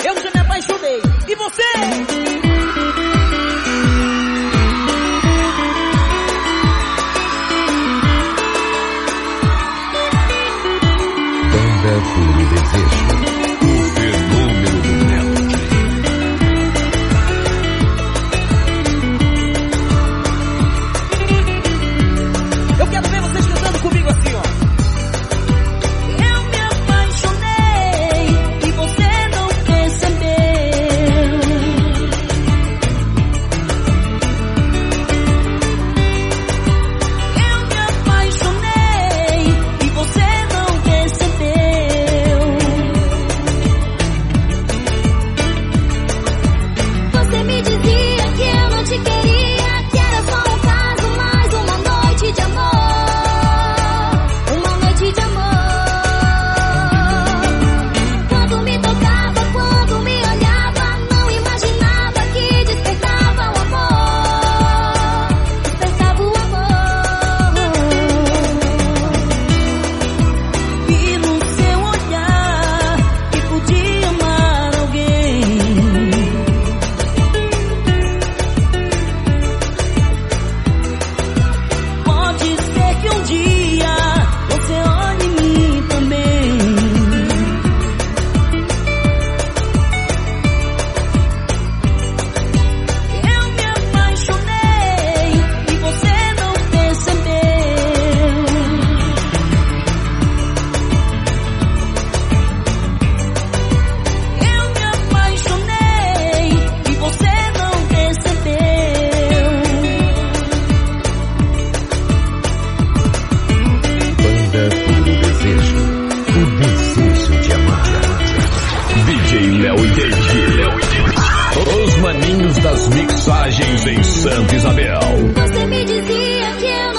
Eu já me apaixonei. E você? Banda Puro Desejo, o fenômeno do Melody. Eu quero ver vocês cantando comigo assim, ó. Eu me apaixonei e você não percebeu. Eu me apaixonei e você não percebeu. Você me dizia que eu não te queria, que era só um caso, mais uma noite de amor. Uma noite de amor. Quando me tocava, quando me olhava, não imaginava que despertava o amor. Despertava o amor. Vi no seu olhar que podia amar alguém. Pode ser que um dia você olhe em mim também. Eu me apaixonei e você não percebeu. Eu me apaixonei e você não percebeu. Banda Puro Desejo, o desejo de amar. DJ Léo e David, os maninhos das mixagens em Santa Isabel. Você me dizia que eu